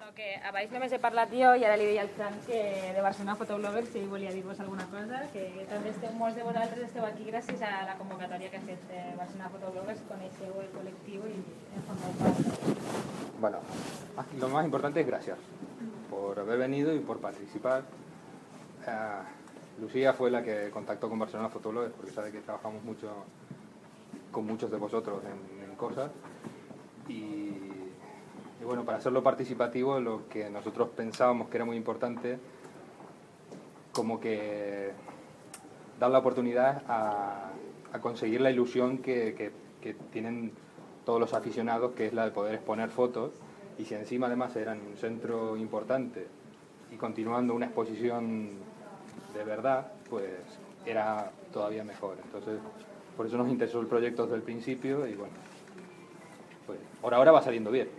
No, que a baix només he parlat jo i ara li deia al Fran que de Barcelona Fotobloggers si volia dir-vos alguna cosa, que també molts de vosaltres esteu aquí gràcies a la convocatòria que ha fet Barcelona Fotobloggers, coneixeu el col·lectiu i en formeu part. Bueno, lo más importante es gracias por haber venido y por participar. Lucía fue la que contactó con Barcelona Fotobloggers porque sabe que trabajamos mucho con muchos de vosotros en cosas y bueno, para hacerlo participativo lo que nosotros pensábamos que era muy importante como que dar la oportunidad a conseguir la ilusión que tienen todos los aficionados, que es la de poder exponer fotos, y si encima además eran un centro importante y continuando una exposición de verdad, pues era todavía mejor. Entonces, por eso nos interesó el proyecto desde el principio y bueno, pues por ahora va saliendo bien.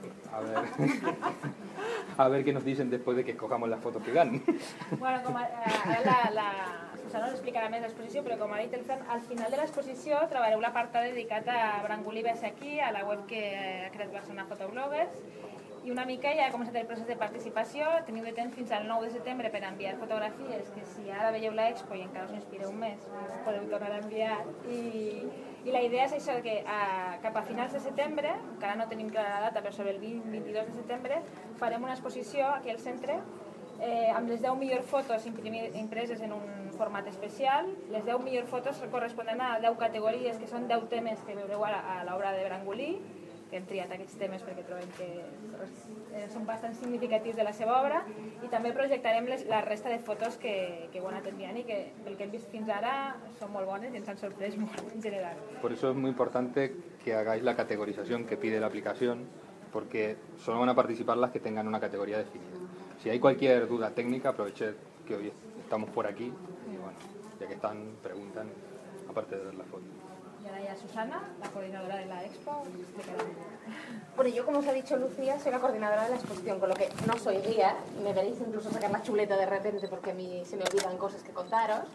A ver qué nos dicen después de que escojamos las fotos que ganen. Bueno, ara la Susana us explicarà més l'exposició, però com ha dit el Fran, al final de l'exposició trobareu l'apartat dedicat a Brangulí Ves aquí, a la web que ha creat Barcelona Fotobloggers, i una mica ja ha començat el procés de participació. Teniu de temps fins al 9 de setembre per enviar fotografies, que si ara veieu l'expo i encara us inspireu més, podeu tornar a enviar. I la idea és això, que cap a finals de setembre, encara no tenim clara la data, però sobre el 20-22 de setembre, farem una exposició aquí al centre amb les 10 millors fotos impreses en un format especial. Les 10 millors fotos corresponen a 10 categories, que són 10 temes que veureu a l'obra de Brangulí, que hem triat aquests temes perquè trobem que són bastant significatius de la seva obra, i també projectarem la resta de fotos que heu anat enviant i que, pel que hem vist fins ara, són molt bones i ens han sorprès molt en general. Por eso es muy importante que hagáis la categorización que pide la aplicación, porque solo van a participar las que tengan una categoría definida. Si hay cualquier duda técnica, aproveched que hoy estamos por aquí y bueno, ya que están, preguntan, aparte de ver la foto. Y ahora ya Susana, la coordinadora de la expo, explicará. Bueno, yo, como os ha dicho Lucía, soy la coordinadora de la exposición, con lo que no soy guía. Me veréis incluso sacar la chuleta de repente porque a mí se me olvidan cosas que contaros.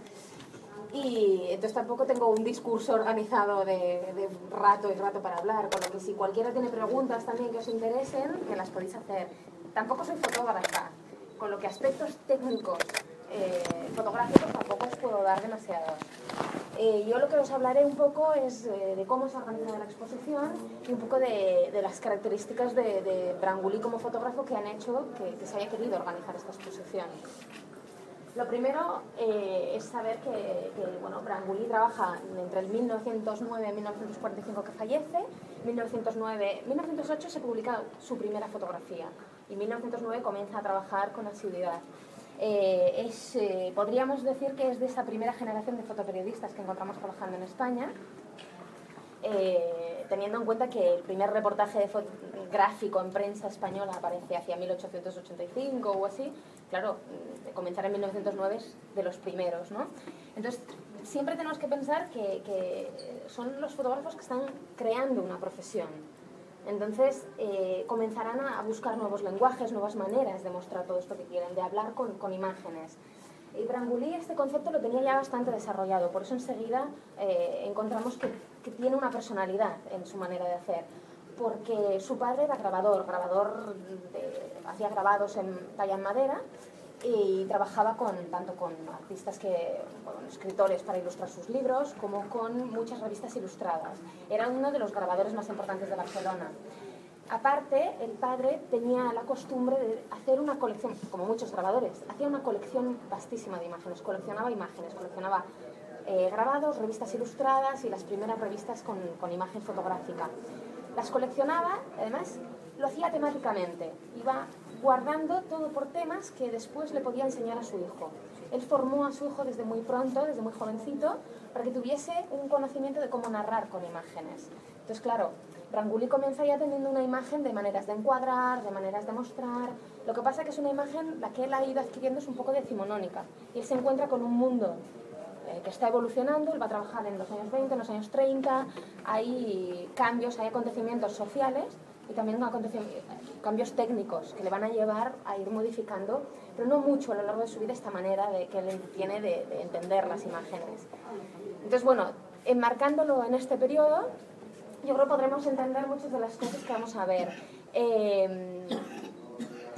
Y entonces tampoco tengo un discurso organizado de rato y rato para hablar, con lo que si cualquiera tiene preguntas también que os interesen, que las podéis hacer. Tampoco soy fotógrafa, con lo que aspectos técnicos fotográficos tampoco os puedo dar demasiados. Yo lo que os hablaré un poco es de cómo se ha organizado la exposición y un poco de las características de Brangulí como fotógrafo que han hecho que se haya querido organizar esta exposición. Lo primero es saber que bueno, Brangulí trabaja entre el 1909 y 1945 que fallece. 1908 se publica su primera fotografía y 1909 comienza a trabajar con asiduidad. Podríamos decir que es de esa primera generación de fotoperiodistas que encontramos trabajando en España, teniendo en cuenta que el primer reportaje gráfico en prensa española aparece hacia 1885 o así. Claro, comenzar en 1909 es de los primeros, ¿no? Entonces, siempre tenemos que pensar que son los fotógrafos que están creando una profesión. Entonces, comenzarán a buscar nuevos lenguajes, nuevas maneras de mostrar todo esto que quieren, de hablar con imágenes. Y Brangulí este concepto lo tenía ya bastante desarrollado, por eso enseguida encontramos que tiene una personalidad en su manera de hacer. Porque su padre era grabador hacía grabados en talla en madera y trabajaba tanto con artistas escritores para ilustrar sus libros, como con muchas revistas ilustradas. Era uno de los grabadores más importantes de Barcelona. Aparte, el padre tenía la costumbre de hacer una colección, como muchos grabadores, hacía una colección vastísima de imágenes, coleccionaba grabados, revistas ilustradas y las primeras revistas con imagen fotográfica. Las coleccionaba, además lo hacía temáticamente, iba guardando todo por temas que después le podía enseñar a su hijo. Él formó a su hijo desde muy pronto, desde muy jovencito, para que tuviese un conocimiento de cómo narrar con imágenes. Entonces, claro, Brangulí comienza ya teniendo una imagen de maneras de encuadrar, de maneras de mostrar. Lo que pasa es que es una imagen, la que él ha ido adquiriendo es un poco decimonónica. Y él se encuentra con un mundo que está evolucionando, él va a trabajar en los años 20, en los años 30, hay cambios, hay acontecimientos sociales y también cambios técnicos que le van a llevar a ir modificando, pero no mucho a lo largo de su vida, esta manera que él tiene de entender las imágenes. Entonces, bueno, enmarcándolo en este periodo, yo creo que podremos entender muchas de las cosas que vamos a ver.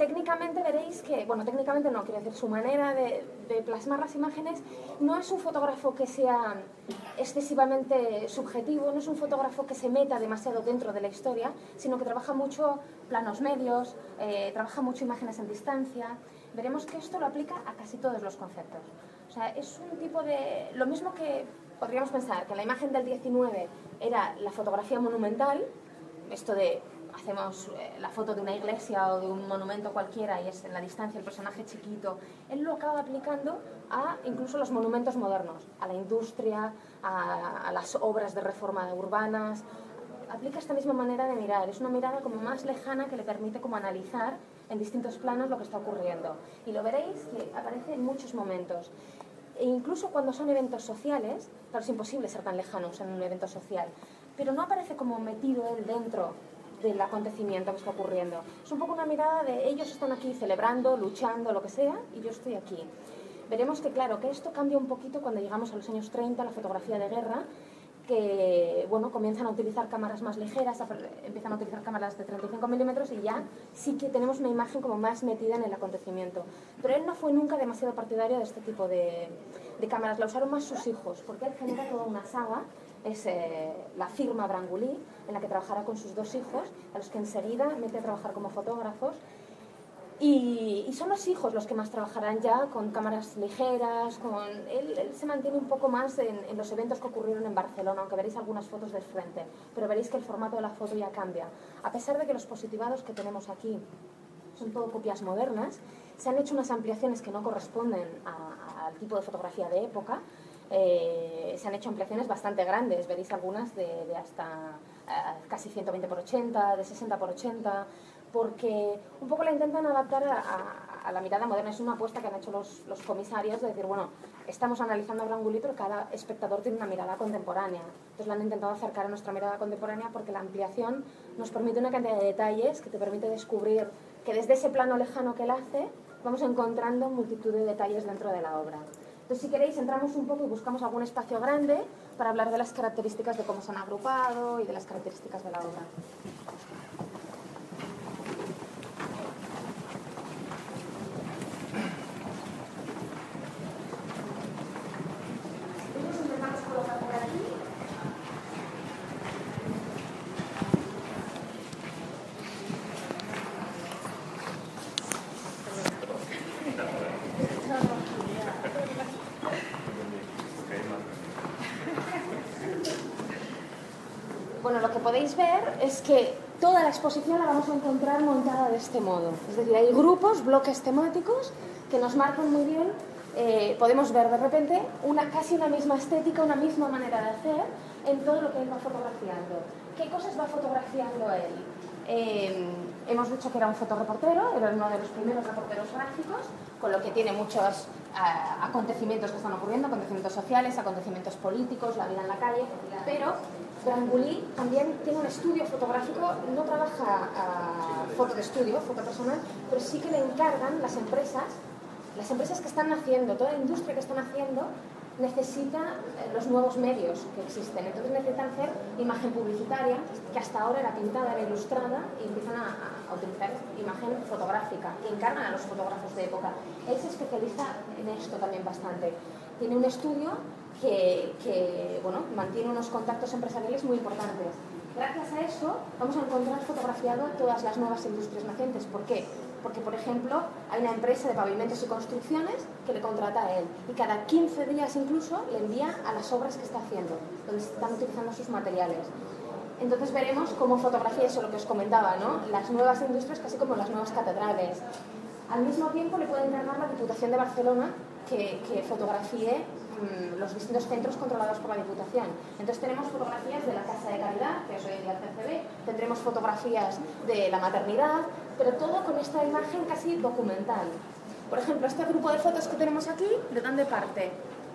técnicamente veréis que, bueno, técnicamente no, quiero decir, su manera de plasmar las imágenes no es un fotógrafo que sea excesivamente subjetivo, no es un fotógrafo que se meta demasiado dentro de la historia, sino que trabaja mucho planos medios, trabaja mucho imágenes en distancia. Veremos que esto lo aplica a casi todos los conceptos. O sea, es un tipo de... Lo mismo que podríamos pensar que la imagen del 19 era la fotografía monumental, esto de hacemos la foto de una iglesia o de un monumento cualquiera y es en la distancia el personaje chiquito, él lo acaba aplicando a incluso los monumentos modernos, a la industria, a las obras de reforma urbanas. Aplica esta misma manera de mirar, es una mirada como más lejana que le permite como analizar en distintos planos lo que está ocurriendo. Y lo veréis que aparece en muchos momentos. E incluso cuando son eventos sociales, claro, es imposible ser tan lejanos en un evento social, pero no aparece como metido él dentro del acontecimiento que está ocurriendo. Es un poco una mirada de ellos están aquí celebrando, luchando, lo que sea, y yo estoy aquí. Veremos que, claro, que esto cambia un poquito cuando llegamos a los años 30, la fotografía de guerra, que, bueno, comienzan a utilizar cámaras más ligeras, empiezan a utilizar cámaras de 35 milímetros y ya sí que tenemos una imagen como más metida en el acontecimiento. Pero él no fue nunca demasiado partidario de este tipo de cámaras, la usaron más sus hijos, porque él genera toda una saga, es la firma Branguly, en la que trabajará con sus dos hijos, a los que enseguida mete a trabajar como fotógrafos. Y son los hijos los que más trabajarán ya con cámaras ligeras, él se mantiene un poco más en los eventos que ocurrieron en Barcelona, aunque veréis algunas fotos del frente, pero veréis que el formato de la foto ya cambia. A pesar de que los positivados que tenemos aquí son todo copias modernas, se han hecho unas ampliaciones que no corresponden al tipo de fotografía de época. Se han hecho ampliaciones bastante grandes, veréis algunas de hasta casi 120 por 80, de 60 por 80, porque un poco la intentan adaptar a la mirada moderna. Es una apuesta que han hecho los comisarios de decir, bueno, estamos analizando a Branguly, pero cada espectador tiene una mirada contemporánea. Entonces la han intentado acercar a nuestra mirada contemporánea porque la ampliación nos permite una cantidad de detalles que te permite descubrir que desde ese plano lejano que él hace vamos encontrando multitud de detalles dentro de la obra. Entonces, si queréis, entramos un poco y buscamos algún espacio grande para hablar de las características de cómo se han agrupado y de las características de la obra. Bueno, lo que podéis ver es que toda la exposición la vamos a encontrar montada de este modo. Es decir, hay grupos, bloques temáticos que nos marcan muy bien. Podemos ver de repente casi una misma estética, una misma manera de hacer en todo lo que él va fotografiando. ¿Qué cosas va fotografiando él? Hemos dicho que era un fotoreportero, era uno de los primeros reporteros gráficos, con lo que tiene muchos acontecimientos que están ocurriendo, acontecimientos sociales, acontecimientos políticos, la vida en la calle, pero Branguly también tiene un estudio fotográfico, no trabaja foto de estudio, foto personal, pero sí que le encargan las empresas que están naciendo, toda la industria que están haciendo necesita los nuevos medios que existen. Entonces necesitan hacer imagen publicitaria, que hasta ahora era pintada, era ilustrada, y empiezan a utilizar imagen fotográfica, y encargan a los fotógrafos de época. Él se especializa en esto también bastante. Tiene un estudio que bueno, mantiene unos contactos empresariales muy importantes. Gracias a eso vamos a encontrar fotografiado todas las nuevas industrias nacientes. ¿Por qué? Porque, por ejemplo, hay una empresa de pavimentos y construcciones que le contrata a él y cada 15 días incluso le envía a las obras que está haciendo, donde se están utilizando sus materiales. Entonces veremos cómo fotografía eso, lo que os comentaba, ¿no? Las nuevas industrias, casi como las nuevas catedrales. Al mismo tiempo le puede encargar la Diputación de Barcelona que fotografíe los distintos centros controlados por la Diputación. Entonces tenemos fotografías de la Casa de Caridad, que es hoy en día el CCB, tendremos fotografías de la maternidad, pero todo con esta imagen casi documental. Por ejemplo, este grupo de fotos que tenemos aquí, ¿de dónde parte?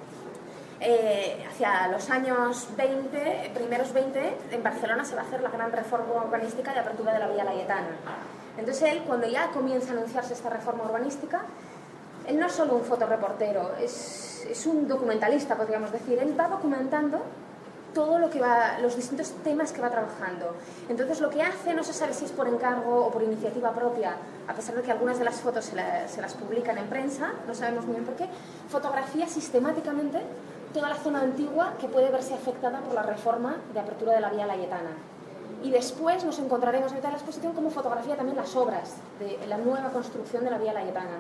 Hacia los años 20, primeros 20, en Barcelona se va a hacer la gran reforma urbanística de apertura de la Vía Laietana. Entonces él, cuando ya comienza a anunciarse esta reforma urbanística, él no es solo un fotoreportero, es un documentalista, podríamos decir. Él va documentando todo lo que va, los distintos temas que va trabajando. Entonces lo que hace, no se sabe si es por encargo o por iniciativa propia, a pesar de que algunas de las fotos se las publican en prensa, no sabemos muy bien por qué, fotografía sistemáticamente toda la zona antigua que puede verse afectada por la reforma de apertura de la Vía Layetana. Y después nos encontraremos en mitad de la exposición como fotografía también las obras de la nueva construcción de la Vía Layetana.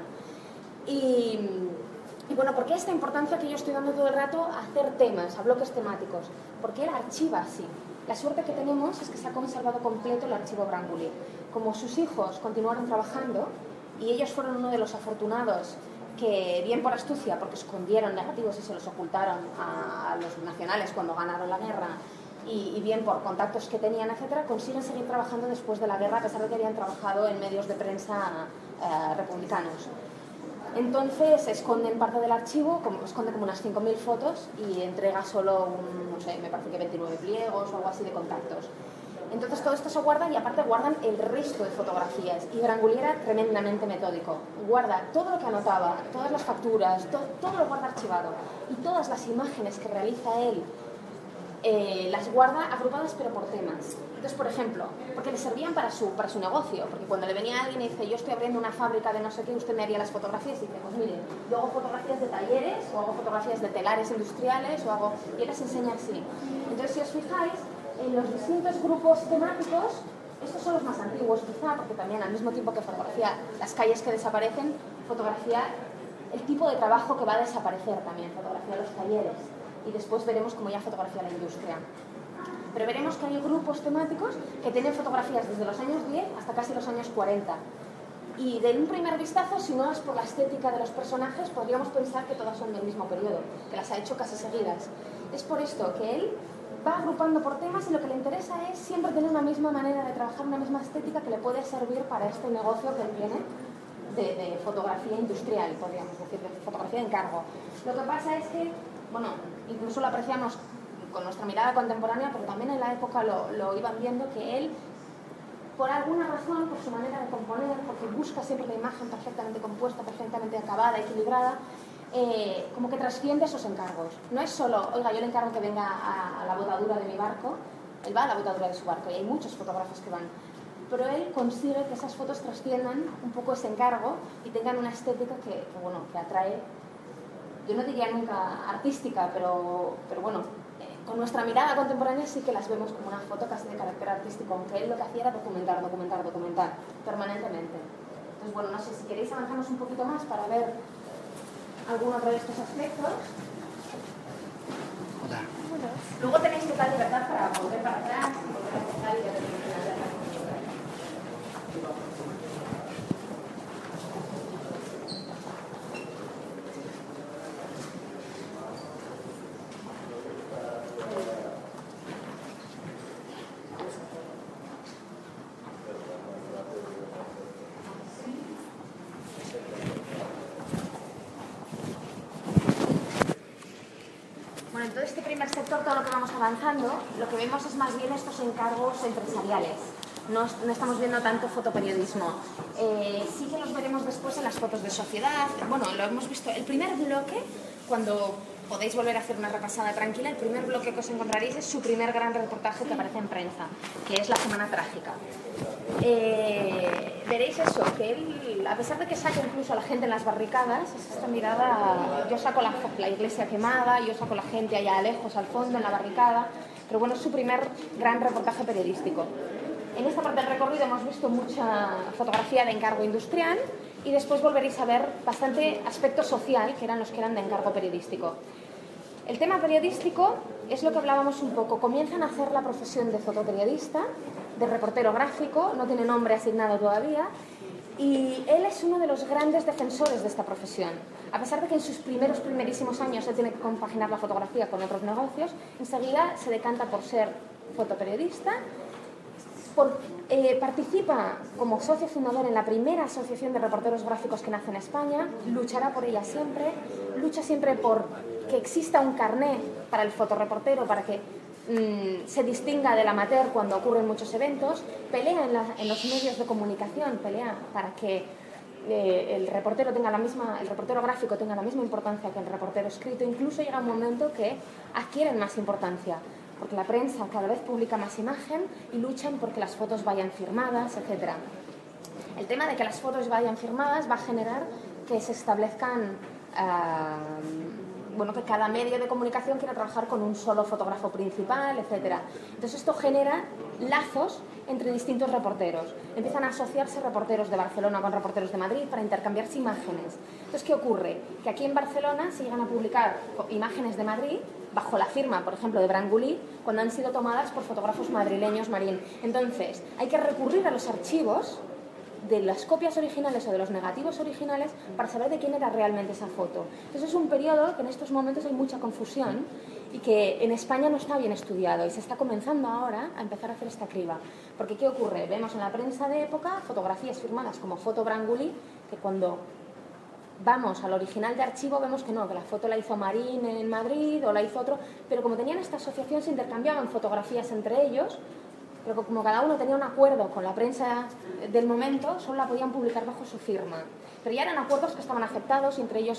Y bueno, ¿por qué esta importancia que yo estoy dando todo el rato a hacer temas, a bloques temáticos? Porque él archiva así. La suerte que tenemos es que se ha conservado completo el archivo Branguly. Como sus hijos continuaron trabajando y ellos fueron uno de los afortunados que, bien por astucia, porque escondieron negativos y se los ocultaron a los nacionales cuando ganaron la guerra, y bien por contactos que tenían, etcétera, consiguen seguir trabajando después de la guerra, a pesar de que habían trabajado en medios de prensa republicanos. Entonces esconden parte del archivo, esconde como unas 5.000 fotos y entrega solo, no sé, me parece que 29 pliegos o algo así de contactos. Entonces todo esto se guarda y aparte guardan el resto de fotografías. Y Branguly era tremendamente metódico. Guarda todo lo que anotaba, todas las facturas, todo lo guarda archivado. Y todas las imágenes que realiza él las guarda agrupadas pero por temas. Entonces, por ejemplo, porque le servían para su negocio, porque cuando le venía alguien y dice, yo estoy abriendo una fábrica de no sé qué, usted me haría las fotografías, y dice, pues mire, yo hago fotografías de talleres, o hago fotografías de telares industriales, y él les enseña así. Entonces, si os fijáis, en los distintos grupos temáticos, estos son los más antiguos quizá, porque también al mismo tiempo que fotografía las calles que desaparecen, fotografía el tipo de trabajo que va a desaparecer también, fotografía los talleres. Y después veremos cómo ya fotografía la industria. Pero veremos que hay grupos temáticos que tienen fotografías desde los años 10 hasta casi los años 40. Y de un primer vistazo, si no es por la estética de los personajes, podríamos pensar que todas son del mismo periodo, que las ha hecho casi seguidas. Es por esto que él va agrupando por temas y lo que le interesa es siempre tener una misma manera de trabajar, una misma estética que le puede servir para este negocio que él tiene de fotografía industrial, podríamos decir, de fotografía de encargo. Lo que pasa es que, bueno, incluso lo apreciamos con nuestra mirada contemporánea, pero también en la época lo iban viendo, que él, por alguna razón, por su manera de componer, porque busca siempre la imagen perfectamente compuesta, perfectamente acabada, equilibrada, como que trasciende esos encargos. No es solo, oiga, yo le encargo que venga a la botadura de mi barco, él va a la botadura de su barco, y hay muchos fotógrafos que van, pero él consigue que esas fotos trasciendan un poco ese encargo y tengan una estética que atrae, yo no diría nunca artística, pero bueno, con nuestra mirada contemporánea sí que las vemos como una foto casi de carácter artístico, aunque él lo que hacía era documentar permanentemente. Entonces, bueno, no sé, si queréis avanzamos un poquito más para ver algún otro de estos aspectos. Hola. Luego tenéis total libertad para volver para atrás y volver a empezar y ver el final de la Bueno, en todo este primer sector, todo lo que vamos avanzando, lo que vemos es más bien estos encargos empresariales. No estamos viendo tanto fotoperiodismo. Sí que los veremos después en las fotos de sociedad. Bueno, lo hemos visto. El primer bloque, cuando podéis volver a hacer una repasada tranquila, el primer bloque que os encontraréis es su primer gran reportaje que aparece en prensa, que es La Semana Trágica. Veréis eso, que él, a pesar de que saca incluso a la gente en las barricadas, es esta mirada, yo saco la iglesia quemada, yo saco la gente allá lejos, al fondo, en la barricada, pero bueno, es su primer gran reportaje periodístico. En esta parte del recorrido hemos visto mucha fotografía de encargo industrial y después volveréis a ver bastante aspecto social, que eran los que eran de encargo periodístico. El tema periodístico es lo que hablábamos un poco. Comienzan a hacer la profesión de fotoperiodista, de reportero gráfico, no tiene nombre asignado todavía, y él es uno de los grandes defensores de esta profesión. A pesar de que en sus primerísimos años él tiene que compaginar la fotografía con otros negocios, enseguida se decanta por ser fotoperiodista. Participa como socio fundador en la primera asociación de reporteros gráficos que nace en España, luchará por ella siempre, lucha siempre por que exista un carné para el fotoreportero, para que se distinga del amateur cuando ocurren muchos eventos, pelea en los medios de comunicación, pelea para que el reportero gráfico tenga la misma importancia que el reportero escrito. Incluso llega un momento que adquieren más importancia, porque la prensa cada vez publica más imagen y luchan porque las fotos vayan firmadas, etc. El tema de que las fotos vayan firmadas va a generar que se establezcan, que cada medio de comunicación quiera trabajar con un solo fotógrafo principal, etc. Entonces esto genera lazos entre distintos reporteros. Empiezan a asociarse reporteros de Barcelona con reporteros de Madrid para intercambiarse imágenes. Entonces, ¿qué ocurre? Que aquí en Barcelona se llegan a publicar imágenes de Madrid bajo la firma, por ejemplo, de Brangulí, cuando han sido tomadas por fotógrafos madrileños Marín. Entonces, hay que recurrir a los archivos de las copias originales o de los negativos originales para saber de quién era realmente esa foto. Entonces es un periodo que en estos momentos hay mucha confusión y que en España no está bien estudiado y se está comenzando ahora a empezar a hacer esta criba. Porque ¿qué ocurre? Vemos en la prensa de época fotografías firmadas como foto Brangulí, que cuando vamos al original de archivo vemos que no, que la foto la hizo Marín en Madrid o la hizo otro, pero como tenían esta asociación se intercambiaban fotografías entre ellos, pero como cada uno tenía un acuerdo con la prensa del momento, solo la podían publicar bajo su firma. Pero ya eran acuerdos que estaban aceptados y entre ellos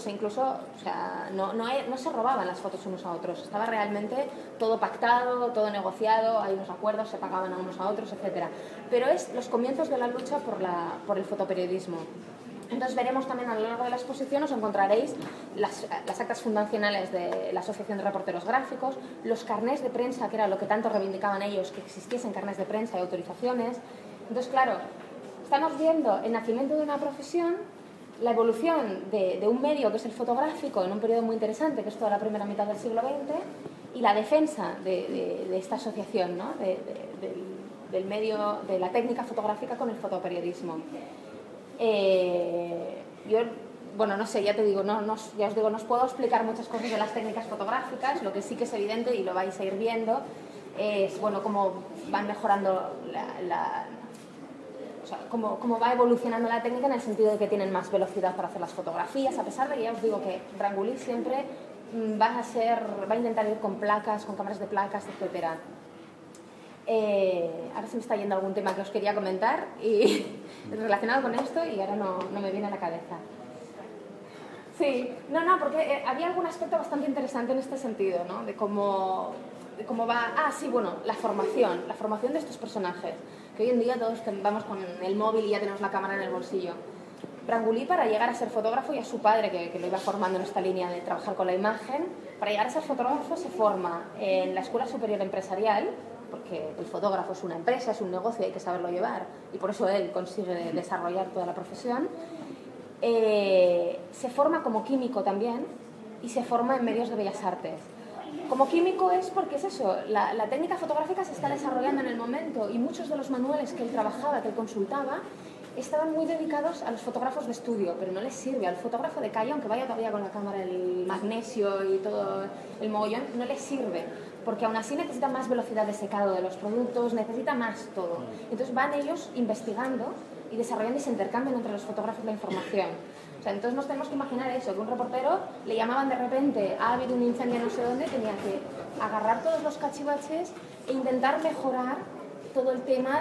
no se robaban las fotos unos a otros. Estaba realmente todo pactado, todo negociado, hay unos acuerdos, se pagaban a unos a otros, etc. Pero es los comienzos de la lucha por el fotoperiodismo. Entonces veremos también a lo largo de la exposición, os encontraréis las actas fundacionales de la Asociación de Reporteros Gráficos, los carnés de prensa, que era lo que tanto reivindicaban ellos, que existiesen carnés de prensa y autorizaciones. Entonces, claro, estamos viendo el nacimiento de una profesión, la evolución de un medio que es el fotográfico en un periodo muy interesante, que es toda la primera mitad del siglo XX, y la defensa de esta asociación, ¿no? del medio, de la técnica fotográfica con el fotoperiodismo. No sé, ya te digo, ya os digo, no os puedo explicar muchas cosas de las técnicas fotográficas. Lo que sí que es evidente, y lo vais a ir viendo, es cómo van mejorando cómo va evolucionando la técnica en el sentido de que tienen más velocidad para hacer las fotografías, a pesar de que ya os digo que Brangulí siempre va a intentar ir con placas, con cámaras de placas, etcétera. Ahora se me está yendo algún tema que os quería comentar y relacionado con esto y ahora no me viene a la cabeza. Sí, porque había algún aspecto bastante interesante en este sentido, ¿no? De cómo va... la formación de estos personajes, que hoy en día todos vamos con el móvil y ya tenemos la cámara en el bolsillo. Brangulí, para llegar a ser fotógrafo, y a su padre, que lo iba formando en esta línea de trabajar con la imagen, para llegar a ser fotógrafo se forma en la Escuela Superior Empresarial, porque el fotógrafo es una empresa, es un negocio, hay que saberlo llevar, y por eso él consigue desarrollar toda la profesión. Se forma como químico también y se forma en medios de bellas artes. Como químico es porque es eso, la técnica fotográfica se está desarrollando en el momento y muchos de los manuales que él trabajaba, que él consultaba, estaban muy dedicados a los fotógrafos de estudio, pero no les sirve. Al fotógrafo de calle, aunque vaya todavía con la cámara, el magnesio y todo el mogollón, no les sirve, porque aún así necesita más velocidad de secado de los productos, necesita más todo. Entonces van ellos investigando y desarrollando y se intercambian entre los fotógrafos la información. O sea, entonces nos tenemos que imaginar eso, que un reportero le llamaban de repente, ha habido un incendio no sé dónde, tenía que agarrar todos los cachivaches e intentar mejorar todo el tema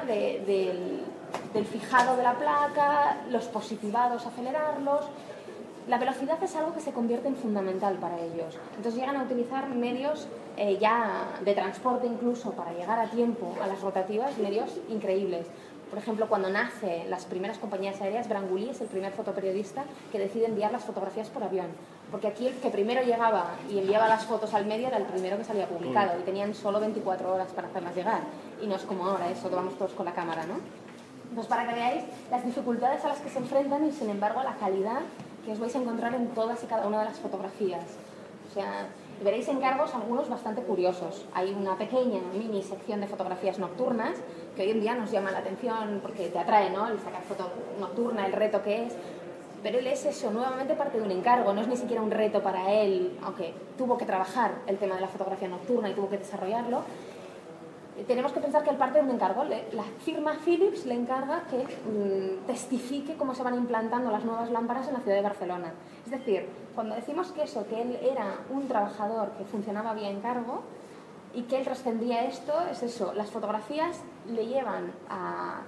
del fijado de la placa, los positivados, acelerarlos. La velocidad es algo que se convierte en fundamental para ellos. Entonces llegan a utilizar medios ya de transporte incluso para llegar a tiempo a las rotativas, medios increíbles. Por ejemplo, cuando nacen las primeras compañías aéreas, Brangulí es el primer fotoperiodista que decide enviar las fotografías por avión. Porque aquí el que primero llegaba y enviaba las fotos al medio era el primero que salía publicado y tenían solo 24 horas para hacerlas llegar. Y no es como ahora, eso que vamos todos con la cámara, ¿no? Entonces, para que veáis las dificultades a las que se enfrentan y, sin embargo, la calidad que os vais a encontrar en todas y cada una de las fotografías. O sea, veréis encargos algunos bastante curiosos. Hay una pequeña mini sección de fotografías nocturnas que hoy en día nos llama la atención porque te atrae, ¿no? El sacar foto nocturna, el reto que es. Pero él es eso, nuevamente parte de un encargo, no es ni siquiera un reto para él, aunque tuvo que trabajar el tema de la fotografía nocturna y tuvo que desarrollarlo. Tenemos que pensar que él parte de un encargo. La firma Philips le encarga que testifique cómo se van implantando las nuevas lámparas en la ciudad de Barcelona. Es decir, cuando decimos que él era un trabajador que funcionaba vía encargo y que él trascendía esto, es eso, las fotografías le llevan a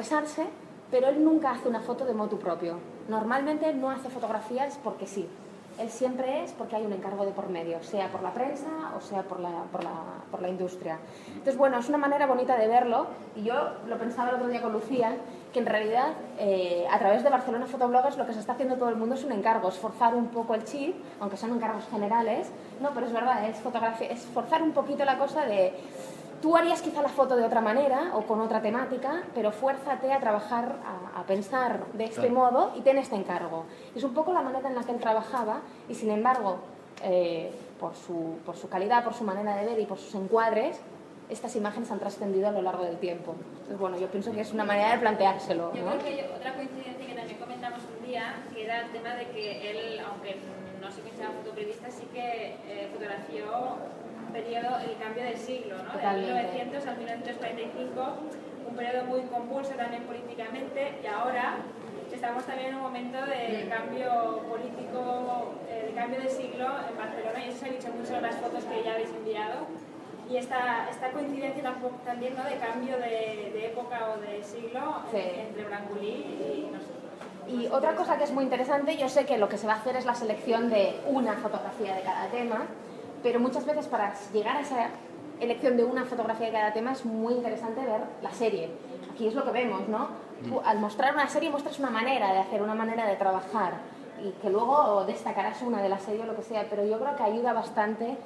expresarse, pero él nunca hace una foto de motu propio. Normalmente no hace fotografías porque sí. él siempre es porque hay un encargo de por medio, sea por la prensa o sea por la industria. Entonces, bueno, es una manera bonita de verlo, y yo lo pensaba el otro día con Lucía, que en realidad a través de Barcelona Photobloggers lo que se está haciendo todo el mundo es un encargo, es forzar un poco el chip, aunque son encargos generales, no, pero es verdad, es fotografía, es forzar un poquito la cosa de... Tú harías quizá la foto de otra manera o con otra temática, pero fuérzate a trabajar, a pensar de este modo y ten este encargo. Es un poco la manera en la que él trabajaba, y sin embargo, por su calidad, por su manera de ver y por sus encuadres, estas imágenes han trascendido a lo largo del tiempo. Entonces, bueno, yo pienso que es una manera de planteárselo, ¿no? Yo creo que otra coincidencia que también comentamos un día, que era el tema de que él, aunque no se consideraba fotoperiodista, sí que fotografió un periodo, el cambio de siglo, ¿no? De 1900 al 1945, un periodo muy convulso también políticamente, y ahora estamos también en un momento de cambio político, de cambio de siglo en Barcelona, y eso se ha dicho mucho en las fotos que ya habéis enviado. Y esta coincidencia también, ¿no?, de cambio de época o de siglo entre Brangulí y nosotros. Y otra cosa que es muy interesante, yo sé que lo que se va a hacer es la selección de una fotografía de cada tema, pero muchas veces para llegar a esa elección de una fotografía de cada tema es muy interesante ver la serie. Aquí es lo que vemos, ¿no? Tú, al mostrar una serie muestras una manera de hacer, una manera de trabajar, y que luego destacarás una de la serie o lo que sea, pero yo creo que ayuda bastante,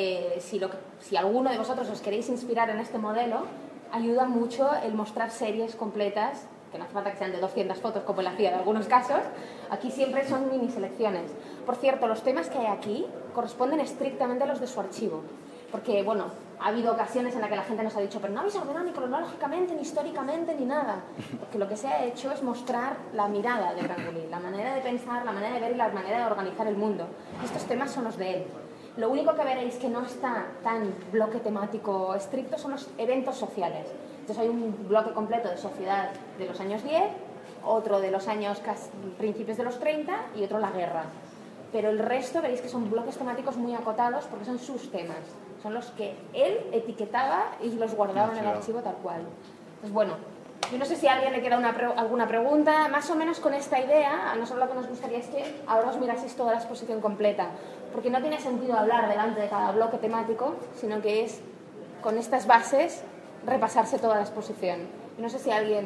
si alguno de vosotros os queréis inspirar en este modelo, ayuda mucho el mostrar series completas, que no hace falta que sean de 200 fotos como él hacía en algunos casos. Aquí siempre son mini selecciones. Por cierto, los temas que hay aquí corresponden estrictamente a los de su archivo, porque, bueno, ha habido ocasiones en las que la gente nos ha dicho, pero no habéis ordenado ni cronológicamente, ni históricamente, ni nada, porque lo que se ha hecho es mostrar la mirada de Brangulí, la manera de pensar, la manera de ver y la manera de organizar el mundo. Estos temas son los de él. Lo único que veréis que no está tan bloque temático estricto son los eventos sociales. Entonces hay un bloque completo de sociedad de los años 10, otro de los años principios de los 30 y otro la guerra. Pero el resto veréis que son bloques temáticos muy acotados porque son sus temas. Son los que él etiquetaba y los guardaba en el archivo tal cual. Pues bueno, yo no sé si a alguien le queda alguna pregunta. Más o menos con esta idea, a nosotros lo que nos gustaría es que ahora os miraseis toda la exposición completa. Porque no tiene sentido hablar delante de cada bloque temático, sino que es, con estas bases, repasarse toda la exposición. No sé si alguien...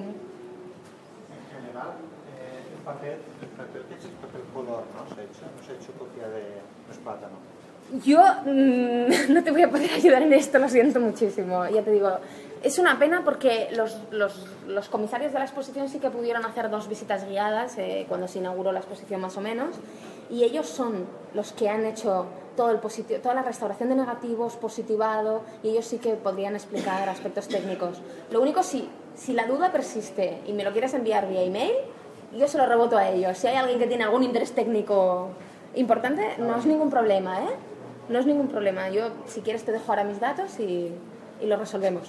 En general, el papel que es papel color, ¿no? Se ha hecho copia de los plátanos. Yo no te voy a poder ayudar en esto, lo siento muchísimo. Ya te digo, es una pena porque los comisarios de la exposición sí que pudieron hacer 2 visitas guiadas cuando se inauguró la exposición más o menos, y ellos son los que han hecho toda la restauración de negativos, positivado, y ellos sí que podrían explicar aspectos técnicos. Lo único, si la duda persiste y me lo quieres enviar vía email, yo se lo reboto a ellos. Si hay alguien que tiene algún interés técnico importante, no es ningún problema, ¿eh? No es ningún problema. Yo, si quieres, te dejo ahora mis datos y lo resolvemos.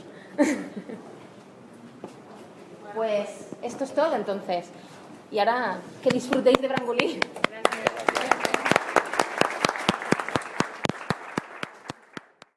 Pues esto es todo, entonces. Y ahora, que disfrutéis de Brangulí.